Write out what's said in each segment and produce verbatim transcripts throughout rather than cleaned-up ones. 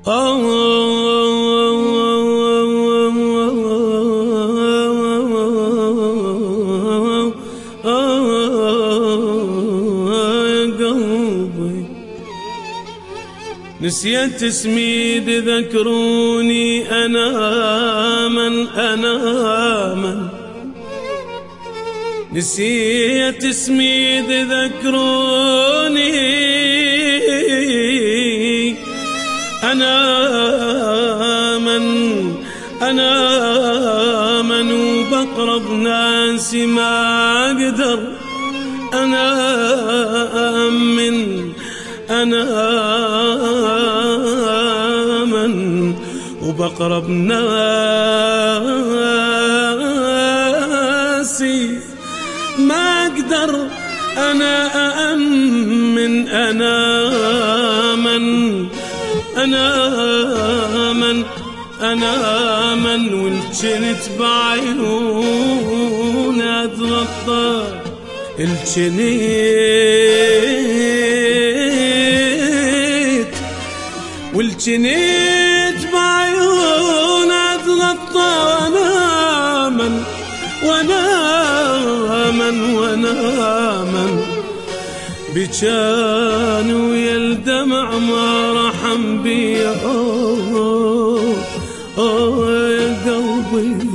نسيت اسمي ذكروني أنا من أنا من نسيت اسمي ذكروني أنا من أنا من وبقرب ناسي ما أقدر أنا من أنا من وبقرب ناسي ما أقدر أنا أأمن أنا من أنا من أنا من والجنت بعيون أتغطى الجنيت والجنيت بعيون أتغطى وأنا من وأنا من وأنا من بجان ويا الدمع ما رحم بي أوه أوه يا قلبي.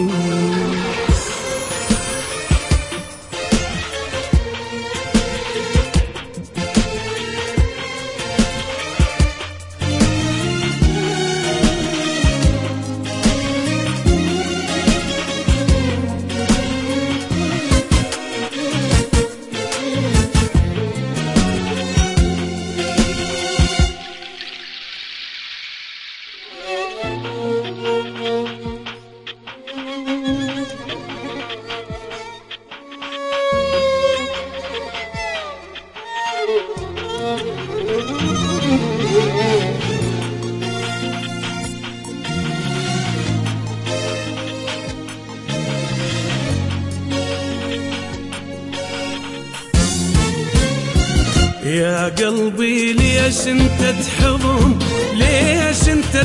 يا قلبي ليش انت تحبهم ليش انت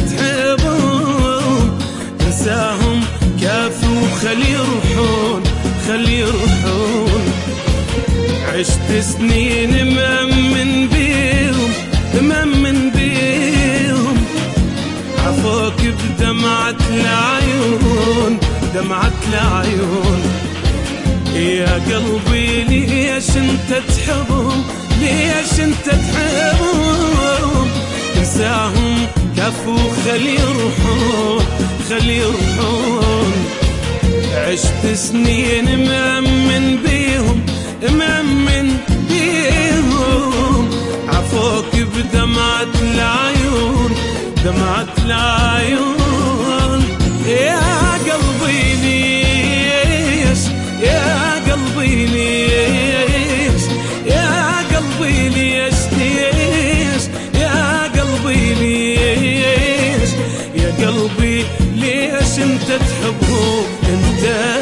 تحبهم انساهم كافي وخلي يروحون خلي يروحون عشت سنين مأمن بيهم مأمن بيهم عفوك بدمعة العيون دمعة العيون. يا قلبي ليش انت تحبهم ليش انت تحبهم انساهم كفو خلي يروحون خلي يروحون عشت سنين مأمن بيهم مأمن بيهم عفوك بدمعة العيون دمعة العيون. يا قلبي ليش يا قلبي ليش يا قلبي ليش ليش يا قلبي ليش يا قلبي ليش انت تحبهم انت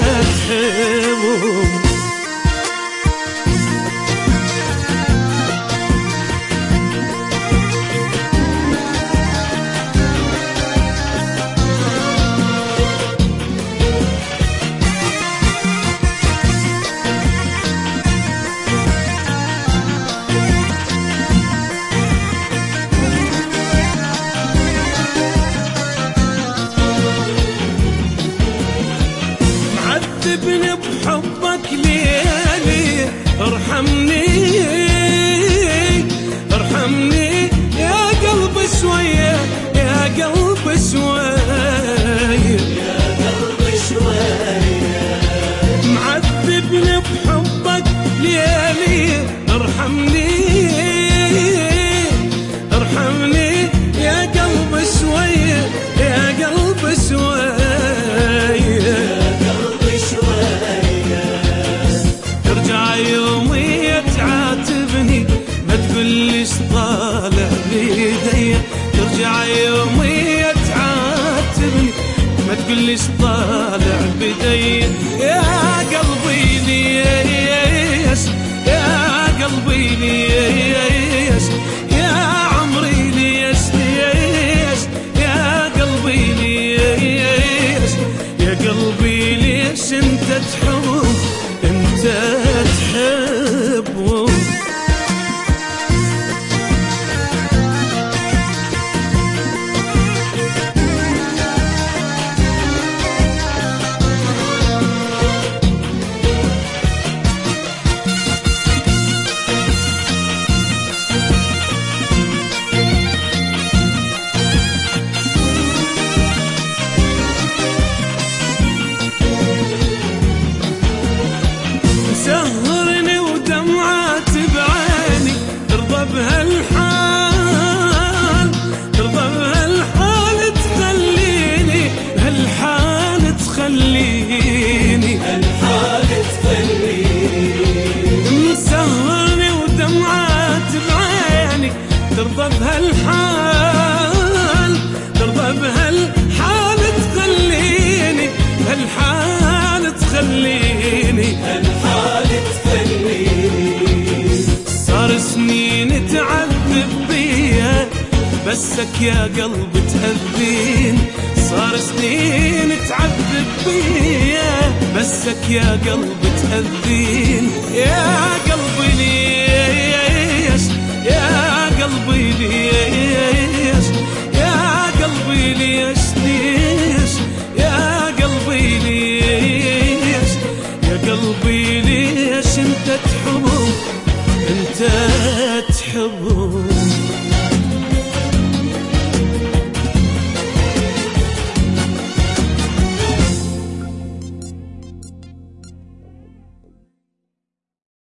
تحبهم. معذبني بحبك ليالي ارحمني ارحمني يا قلب شوية يا قلب شوية يا قلب شوية معذبني بحبك ليالي ارحمني ارحمني يا قلب شوية يا قلب شوية يومي تعاتبني ما تقوليش طالع بيدي ترجع يومي تعاتبني ما تقوليش طالع بيدي. يا قلبي ليش يا قلبي ليش يا عمري ليش ليش تحبهم انت تحبهم. سهرني ودمعات بعيني ترضى بهالحال، ترضى بهالحال تخليني، هالحال تخليني، هالحال تخليني. سهرني ودمعات بعيني ترضى بهالحال، ترضى بهالحال تخليني، هالحال تخليني، هالحال تخليني. صار سنين تعذب بيا بسك يا قلب تأذين، صار سنين تعذب بيا بسك يا قلب تأذين. يا قلبي ليش، يا قلبي ليش، يا قلبي ليش ليش، يا قلبي ليش، يا قلبي ليش انت تحبهم انت تحبهم.